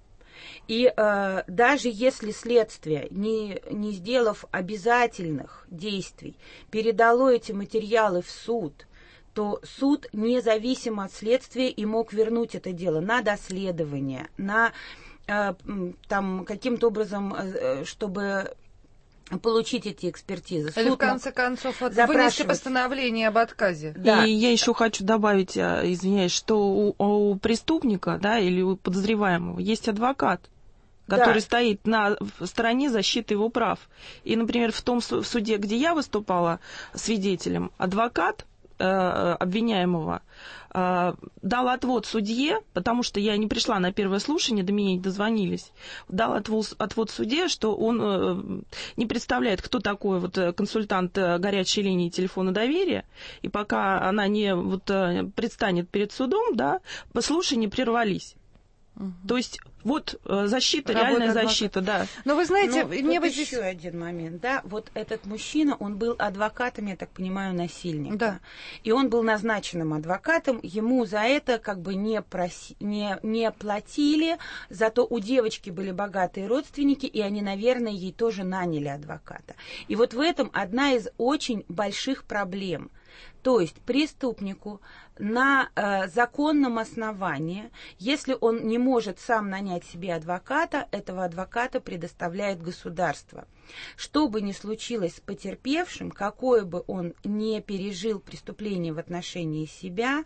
И э, даже если следствие, не, не сделав обязательных действий, передало эти материалы в суд, то суд независимо от следствия и мог вернуть это дело на доследование, на э, там каким-то образом, э, чтобы получить эти экспертизы. Или, суд в конце концов, вынести постановление об отказе. Да. И я еще хочу добавить, извиняюсь, что у, у преступника, да, или у подозреваемого есть адвокат, который да. стоит на стороне защиты его прав. И, например, в том в суде, где я выступала свидетелем, адвокат э, обвиняемого э, дал отвод судье, потому что я не пришла на первое слушание, до меня не дозвонились, дал отвод, отвод судье, что он э, не представляет, кто такой вот консультант горячей линии телефона доверия, и пока она не вот, предстанет перед судом, да, слушания прервались. Угу. То есть вот защита, работа реальная адвоката. Защита, да. Но вы знаете, Но мне вот здесь... еще один момент, да, вот этот мужчина, он был адвокатом, я так понимаю, насильника. Да. И он был назначенным адвокатом, ему за это как бы не, проси... не, не платили, зато у девочки были богатые родственники, и они, наверное, ей тоже наняли адвоката. И вот в этом одна из очень больших проблем. То есть преступнику на э, законном основании, если он не может сам нанять себе адвоката, этого адвоката предоставляет государство. Что бы ни случилось с потерпевшим, какое бы он не пережил преступление в отношении себя,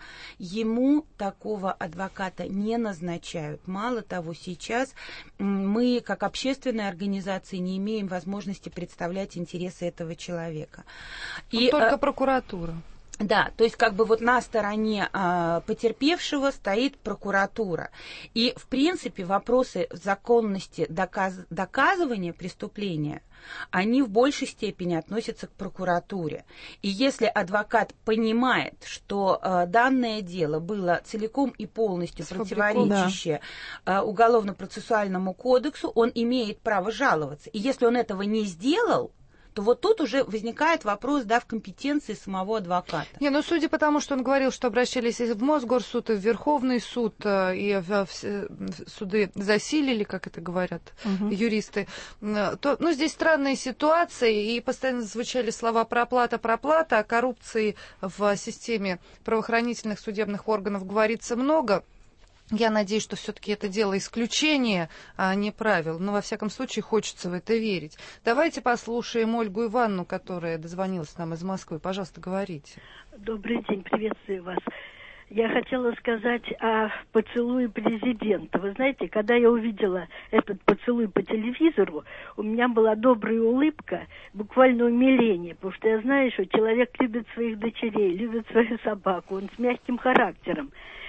ему такого адвоката не назначают. Мало того, сейчас мы, как общественная организация, не имеем возможности представлять интересы этого человека. И, только э, прокуратура. Да, то есть как бы вот на стороне а, потерпевшего стоит прокуратура. И, в принципе, вопросы законности доказ, доказывания преступления, они в большей степени относятся к прокуратуре. И если адвокат понимает, что а, данное дело было целиком и полностью противоречащее да. а, Уголовно-процессуальному кодексу, он имеет право жаловаться. И если он этого не сделал, то вот тут уже возникает вопрос, да, в компетенции самого адвоката. Не, ну, судя по тому, что он говорил, что обращались и в Мосгорсуд, и в Верховный суд, и в, в суды засилили, как это говорят угу. юристы, то, ну, здесь странная ситуация, и постоянно звучали слова «проплата, проплата», о коррупции в системе правоохранительных судебных органов говорится много. Я надеюсь, что все-таки это дело исключения, а не правил. Но, во всяком случае, хочется в это верить. Давайте послушаем Ольгу Ивановну, которая дозвонилась нам из Москвы. Пожалуйста, говорите. Добрый день, приветствую вас. Я хотела сказать о поцелуе президента. Вы знаете, когда я увидела этот поцелуй по телевизору, у меня была добрая улыбка, буквально умиление, потому что я знаю, что человек любит своих дочерей, любит свою собаку, он с мягким характером.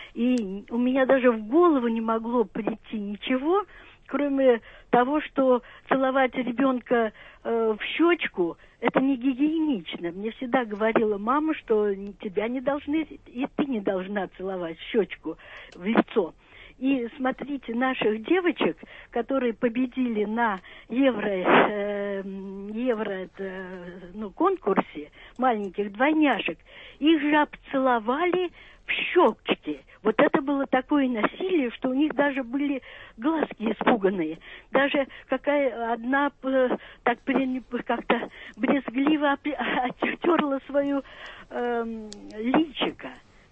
И у меня даже в голову не могло прийти ничего, кроме того, что целовать ребенка э, в щечку – это не гигиенично. Мне всегда говорила мама, что тебя не должны, и ты не должна целовать в щечку, в лицо. И смотрите, наших девочек, которые победили на евро, э, евро это, ну, конкурсе, маленьких двойняшек, их же обцеловали в щечки. Вот это было такое насилие, что у них даже были глазки испуганные. Даже какая одна так как-то брезгливо оттерла свою э, личико.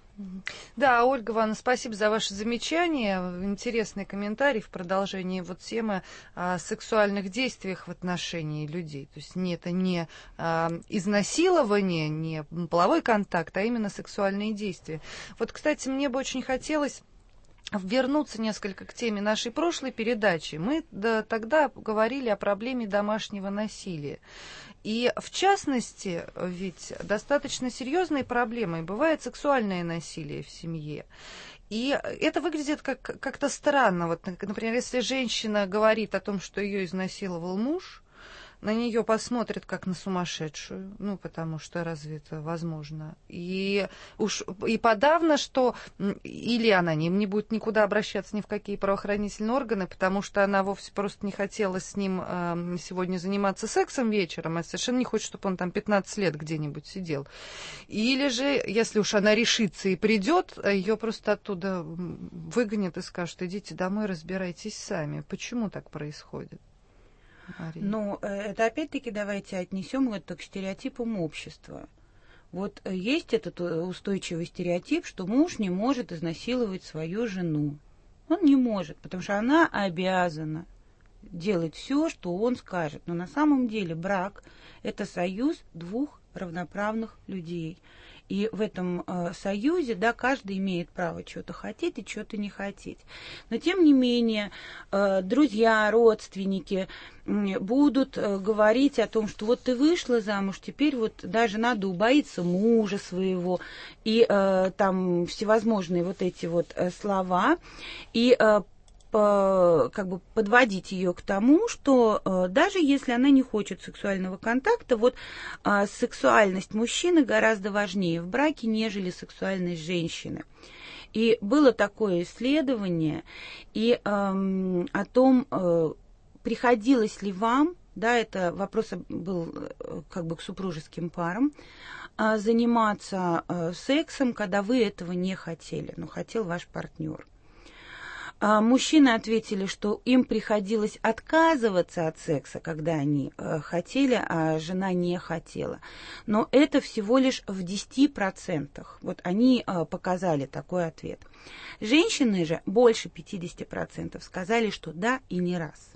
Да, Ольга Ивановна, спасибо за ваше замечание. Интересный комментарий в продолжении вот темы о сексуальных действиях в отношении людей. То есть не, это не а, изнасилование, не половой контакт, а именно сексуальные действия. Вот, кстати, мне бы очень хотелось вернуться несколько к теме нашей прошлой передачи. Мы да, тогда говорили о проблеме домашнего насилия. И, в частности, ведь достаточно серьезной проблемой бывает сексуальное насилие в семье. И это выглядит как, как-то странно. Вот, например, если женщина говорит о том, что ее изнасиловал муж, на нее посмотрят как на сумасшедшую, ну, потому что разве это возможно? И уж и подавно, что или она не, не будет никуда обращаться ни в какие правоохранительные органы, потому что она вовсе просто не хотела с ним э, сегодня заниматься сексом вечером, а совершенно не хочет, чтобы он там пятнадцать лет где-нибудь сидел. Или же, если уж она решится и придет, ее просто оттуда выгонят и скажут: идите домой, разбирайтесь сами. Почему так происходит? Мария. Ну, это опять-таки давайте отнесем это к стереотипам общества. Вот есть этот устойчивый стереотип, что муж не может изнасиловать свою жену. Он не может, потому что она обязана делать все, что он скажет. Но на самом деле брак – это союз двух равноправных людей. И в этом э, союзе, да, каждый имеет право что-то хотеть и что-то не хотеть. Но, тем не менее, э, друзья, родственники э, будут э, говорить о том, что вот ты вышла замуж, теперь вот даже надо убоиться мужа своего, и э, там всевозможные вот эти вот э, слова, и э, как бы подводить ее к тому, что э, даже если она не хочет сексуального контакта, вот э, сексуальность мужчины гораздо важнее в браке, нежели сексуальность женщины. И было такое исследование и э, о том, э, приходилось ли вам, да, это вопрос был э, как бы к супружеским парам, э, заниматься э, сексом, когда вы этого не хотели, но хотел ваш партнер. Мужчины ответили, что им приходилось отказываться от секса, когда они э, хотели, а жена не хотела. Но это всего лишь в десяти процентах. Вот они э, показали такой ответ. Женщины же больше пятидесяти процентов сказали, что да и не раз.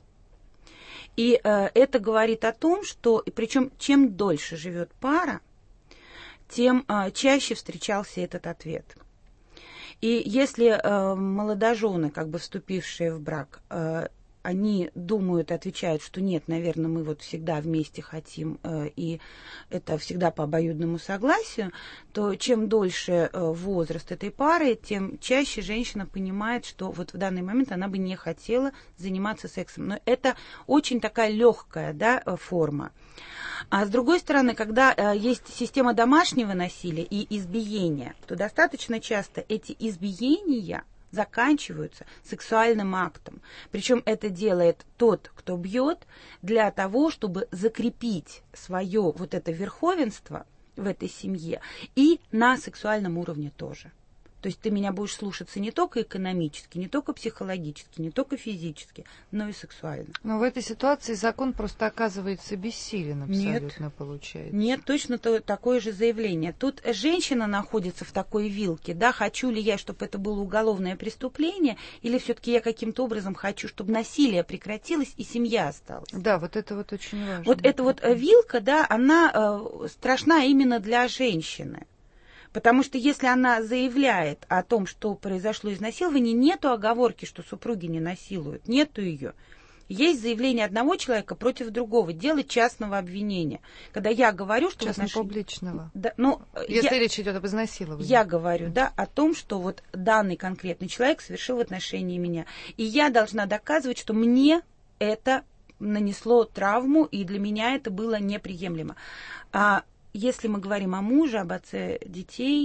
И э, это говорит о том, что, причем чем дольше живет пара, тем э, чаще встречался этот ответ. И если э, молодожены, как бы вступившие в брак, э, они думают, отвечают, что нет, наверное, мы вот всегда вместе хотим, э, и это всегда по обоюдному согласию, то чем дольше э, возраст этой пары, тем чаще женщина понимает, что вот в данный момент она бы не хотела заниматься сексом. Но это очень такая легкая, да, форма. А с другой стороны, когда э, есть система домашнего насилия и избиения, то достаточно часто эти избиения заканчиваются сексуальным актом. Причем это делает тот, кто бьет, для того, чтобы закрепить свое вот это верховенство в этой семье и на сексуальном уровне тоже. То есть ты меня будешь слушаться не только экономически, не только психологически, не только физически, но и сексуально. Но в этой ситуации закон просто оказывается бессилен абсолютно, нет, получается. Нет, точно то, такое же заявление. Тут женщина находится в такой вилке, да, хочу ли я, чтобы это было уголовное преступление, или все-таки я каким-то образом хочу, чтобы насилие прекратилось и семья осталась. Да, вот это вот очень важно. Вот эта вот вилка, да, она э, страшна именно для женщины. Потому что если она заявляет о том, что произошло изнасилование, нету оговорки, что супруги не насилуют, нету ее. Есть заявление одного человека против другого, дело частного обвинения. Когда я говорю, что... Частно-публичного. Да, ну, если я, речь идет об изнасиловании. Я говорю, да, о том, что вот данный конкретный человек совершил в отношении меня. И я должна доказывать, что мне это нанесло травму, и для меня это было неприемлемо. А если мы говорим о муже, об отце детей,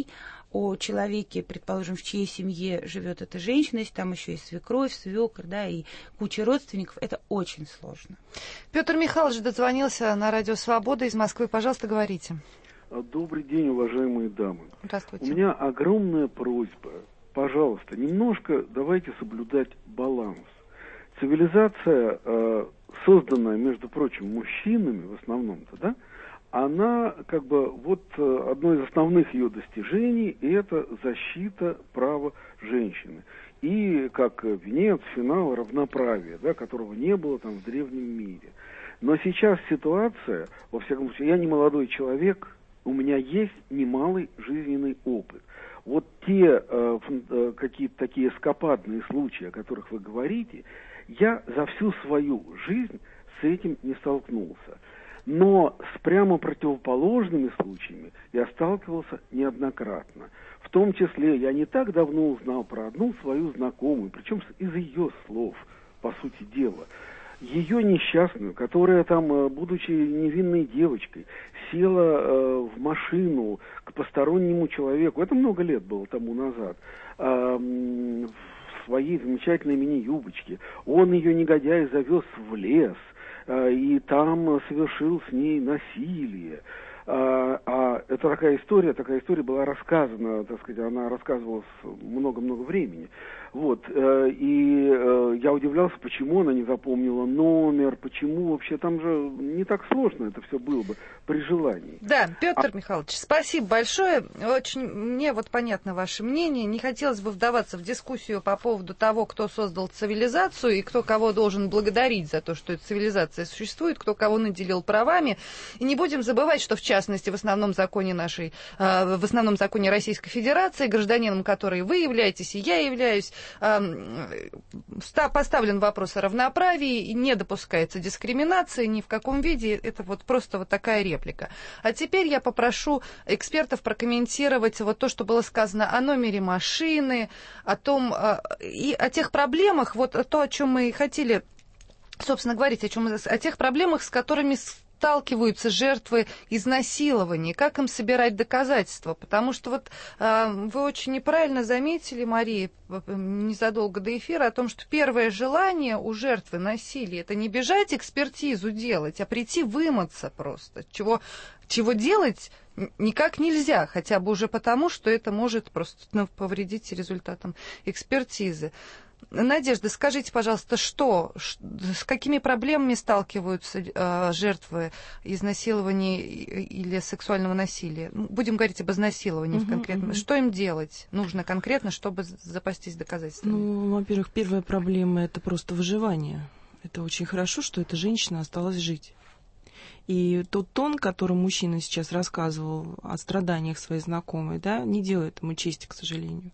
о человеке, предположим, в чьей семье живет эта женщина, если там еще есть свекровь, свекр, да, и куча родственников, это очень сложно. Петр Михайлович дозвонился на радио «Свобода» из Москвы. Пожалуйста, говорите. Добрый день, уважаемые дамы. Здравствуйте. У меня огромная просьба. Пожалуйста, немножко давайте соблюдать баланс. Цивилизация, э, созданная, между прочим, мужчинами в основном-то, да, она как бы вот э, одно из основных ее достижений – это защита права женщины. И как венец, финал, равноправие, да, которого не было там в древнем мире. Но сейчас ситуация, во всяком случае, я не молодой человек, у меня есть немалый жизненный опыт. Вот те э, э, какие-то такие эскападные случаи, о которых вы говорите, я за всю свою жизнь с этим не столкнулся. Но с прямо противоположными случаями я сталкивался неоднократно. В том числе я не так давно узнал про одну свою знакомую, причем из ее слов, по сути дела. Ее несчастную, которая там, будучи невинной девочкой, села э, в машину к постороннему человеку, это много лет было тому назад, э, в своей замечательной мини-юбочке. Он ее, негодяй, завез в лес, э, и там совершил с ней насилие. А, а это такая история, такая история была рассказана, так сказать, она рассказывалась много-много времени. Вот, э, и э, я удивлялся, почему она не запомнила номер, почему вообще, там же не так сложно это все было бы при желании. Да, Петр а... Михайлович, спасибо большое. Очень мне вот понятно ваше мнение. Не хотелось бы вдаваться в дискуссию по поводу того, кто создал цивилизацию и кто кого должен благодарить за то, что эта цивилизация существует, кто кого наделил правами. И не будем забывать, что в частности в основном законе нашей, э, в основном законе Российской Федерации, гражданином которой вы являетесь и я являюсь, поставлен вопрос о равноправии, и не допускается дискриминация ни в каком виде. Это вот просто вот такая реплика. А теперь я попрошу экспертов прокомментировать вот то, что было сказано о номере машины, о том, и о тех проблемах, вот то, о чем мы хотели, собственно, говорить, о чем, о тех проблемах, с которыми сталкиваются жертвы изнасилования, как им собирать доказательства, потому что вот э, вы очень неправильно заметили, Мария, незадолго до эфира, о том, что первое желание у жертвы насилия — это не бежать экспертизу делать, а прийти вымыться просто, чего, чего делать никак нельзя, хотя бы уже потому, что это может просто ну, повредить результатам экспертизы. Надежда, скажите, пожалуйста, что, с какими проблемами сталкиваются э, жертвы изнасилования или сексуального насилия? Будем говорить об изнасиловании uh-huh, конкретно. Uh-huh. Что им делать нужно конкретно, чтобы запастись доказательствами? Ну, во-первых, первая проблема – это просто выживание. Это очень хорошо, что эта женщина осталась жить. И тот тон, которым мужчина сейчас рассказывал о страданиях своей знакомой, да, не делает ему чести, к сожалению.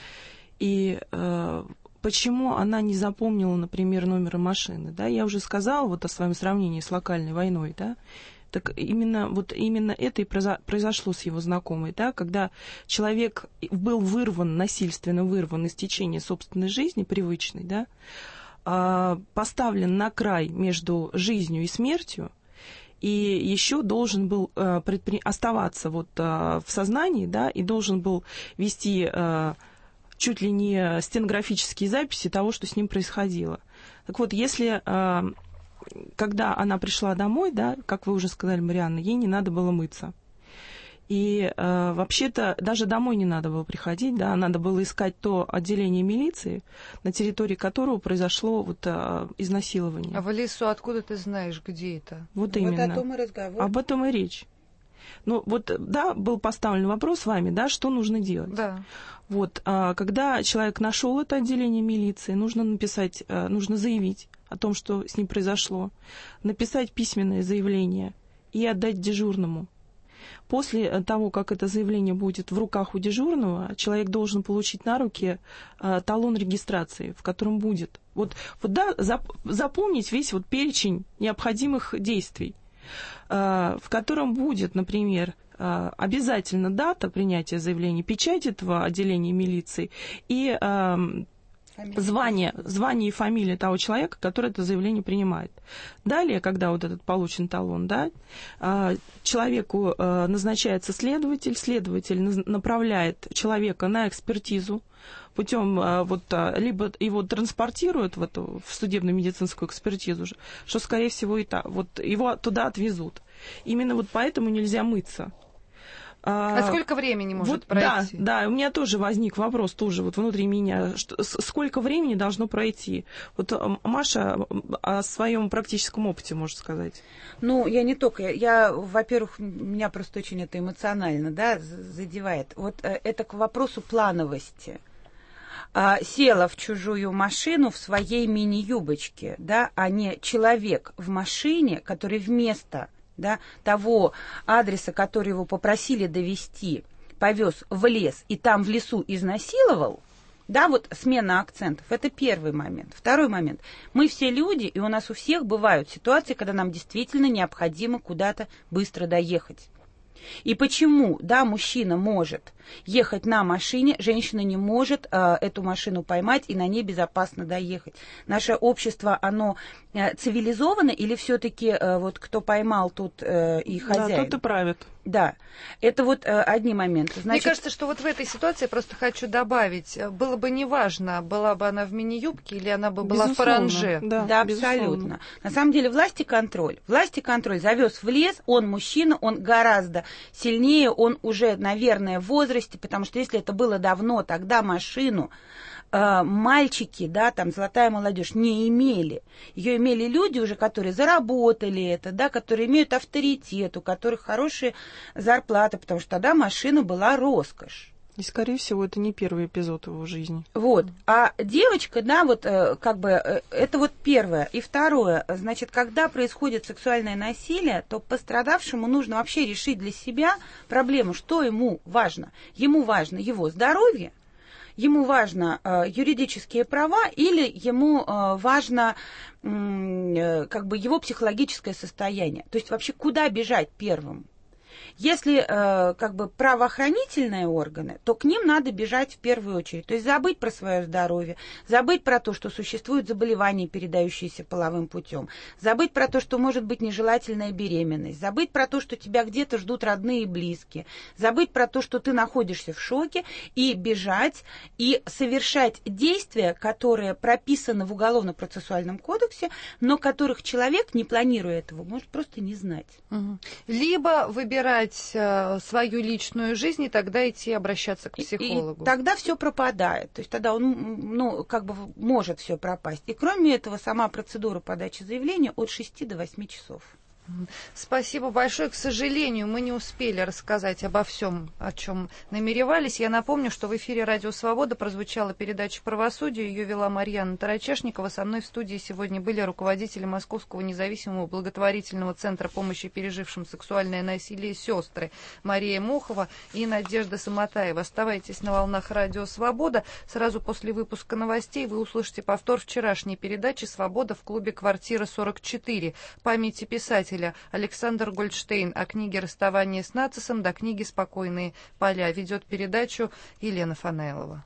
И э, почему она не запомнила, например, номер машины? Да? Я уже сказала вот о своем сравнении с локальной войной. Да? Так именно, вот именно это и произошло с его знакомой. Да? Когда человек был вырван, насильственно вырван из течения собственной жизни, привычной, да, поставлен на край между жизнью и смертью, и еще должен был предпри... оставаться вот, в сознании, да, и должен был вести чуть ли не стенографические записи того, что с ним происходило. Так вот, если, когда она пришла домой, да, как вы уже сказали, Марианна, ей не надо было мыться. И вообще-то даже домой не надо было приходить, да, надо было искать то отделение милиции, на территории которого произошло вот изнасилование. А в лесу откуда ты знаешь, где это? Вот, вот именно. Вот о том и разговор. Об этом и речь. Ну, вот, да, был поставлен вопрос с вами, да, что нужно делать. Да. Вот, а, когда человек нашел это отделение милиции, нужно написать, а, нужно заявить о том, что с ним произошло, написать письменное заявление и отдать дежурному. После того, как это заявление будет в руках у дежурного, человек должен получить на руки а, талон регистрации, в котором будет. Вот, вот да, зап, запомнить весь вот перечень необходимых действий, в котором будет, например, обязательно дата принятия заявления, печать этого отделения милиции и звание, звание и фамилия того человека, который это заявление принимает. Далее, когда вот этот получен талон, да, человеку назначается следователь, следователь направляет человека на экспертизу, путем вот, либо его транспортируют в эту в судебно-медицинскую экспертизу, что, скорее всего, и та, вот его туда отвезут. Именно вот поэтому нельзя мыться. А, а сколько времени может вот, пройти? Да, да, у меня тоже возник вопрос тоже вот внутри меня, что, сколько времени должно пройти? Вот Маша о своем практическом опыте может сказать. Ну, я не только, я, во-первых, меня просто очень это эмоционально, да, задевает. Вот это к вопросу плановости. Села в чужую машину в своей мини-юбочке, да, а не человек в машине, который вместо, да, того адреса, который его попросили довести, повез в лес и там в лесу изнасиловал, да, вот смена акцентов, это первый момент. Второй момент. Мы все люди, и у нас у всех бывают ситуации, когда нам действительно необходимо куда-то быстро доехать. И почему, да, мужчина может ехать на машине, женщина не может э, эту машину поймать и на ней безопасно доехать? Наше общество, оно э, цивилизовано или все-таки э, вот кто поймал, тот э, и хозяин? Да, тот и правит. Да, это вот э, одни моменты. Значит... Мне кажется, что вот в этой ситуации я просто хочу добавить, было бы неважно, была бы она в мини-юбке или она бы была безусловно, в паранже. Да, да, абсолютно. На самом деле власть и контроль. Власть и контроль завез в лес, он мужчина, он гораздо сильнее, он уже, наверное, в возрасте, потому что если это было давно, тогда машину э, мальчики, да, там, золотая молодежь не имели. Ее имели люди уже, которые заработали это, да, которые имеют авторитет, у которых хорошие зарплаты, потому что тогда машина была роскошь. И, скорее всего, это не первый эпизод его жизни. Вот. А девочка, да, вот как бы, это вот первое. И второе, значит, когда происходит сексуальное насилие, то пострадавшему нужно вообще решить для себя проблему, что ему важно. Ему важно его здоровье, ему важно э, юридические права или ему э, важно э, как бы его психологическое состояние. То есть вообще куда бежать первым? Если э, как бы правоохранительные органы, то к ним надо бежать в первую очередь. То есть забыть про свое здоровье, забыть про то, что существуют заболевания, передающиеся половым путем, забыть про то, что может быть нежелательная беременность, забыть про то, что тебя где-то ждут родные и близкие, забыть про то, что ты находишься в шоке, и бежать, и совершать действия, которые прописаны в Уголовно-процессуальном кодексе, но которых человек, не планируя этого, может просто не знать. Угу. Либо выбирать свою личную жизнь и тогда идти обращаться к психологу. И, и тогда все пропадает. То есть тогда он, ну, как бы может все пропасть. И кроме этого, сама процедура подачи заявления от шести до восьми часов. Спасибо большое. К сожалению, мы не успели рассказать обо всем, о чем намеревались. Я напомню, что в эфире «Радио Свобода» прозвучала передача «Правосудие». Ее вела Марьяна Тарачешникова. Со мной в студии сегодня были руководители Московского независимого благотворительного центра помощи пережившим сексуальное насилие «Сестры» Мария Мохова и Надежда Саматаева. Оставайтесь на волнах «Радио Свобода». Сразу после выпуска новостей вы услышите повтор вчерашней передачи «Свобода» в клубе «Квартира сорок четыре». Памяти писателя Александр Гольдштейн о книге «Расставание с нацисом» до книги «Спокойные поля». Ведет передачу Елена Фанайлова.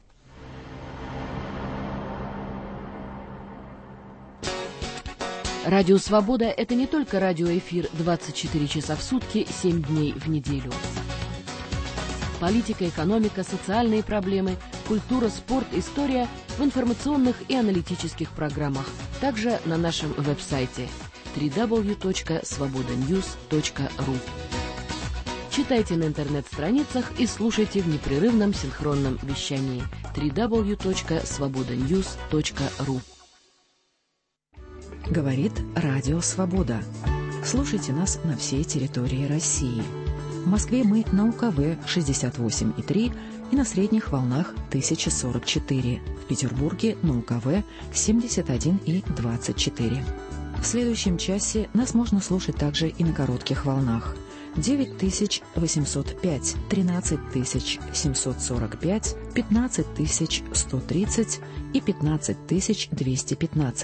Радио «Свобода» — это не только радиоэфир двадцать четыре часа в сутки, семь дней в неделю. Политика, экономика, социальные проблемы, культура, спорт, история в информационных и аналитических программах. Также на нашем веб-сайте дабл ю дабл ю дабл ю точка свобода ньюс точка ру. Читайте на интернет-страницах и слушайте в непрерывном синхронном вещании дабл ю дабл ю дабл ю точка свобода ньюс точка ру. Говорит Радио Свобода. Слушайте нас на всей территории России. В Москве мы на У Ка Вэ шестьдесят восемь и три и на средних волнах тысяча сорок четыре. В Петербурге на У Ка Вэ семьдесят один и двадцать четыре. В следующем часе нас можно слушать также и на коротких волнах. девять тысяч восемьсот пять, тринадцать тысяч семьсот сорок пять, пятнадцать тысяч сто тридцать и пятнадцать тысяч двести пятнадцать.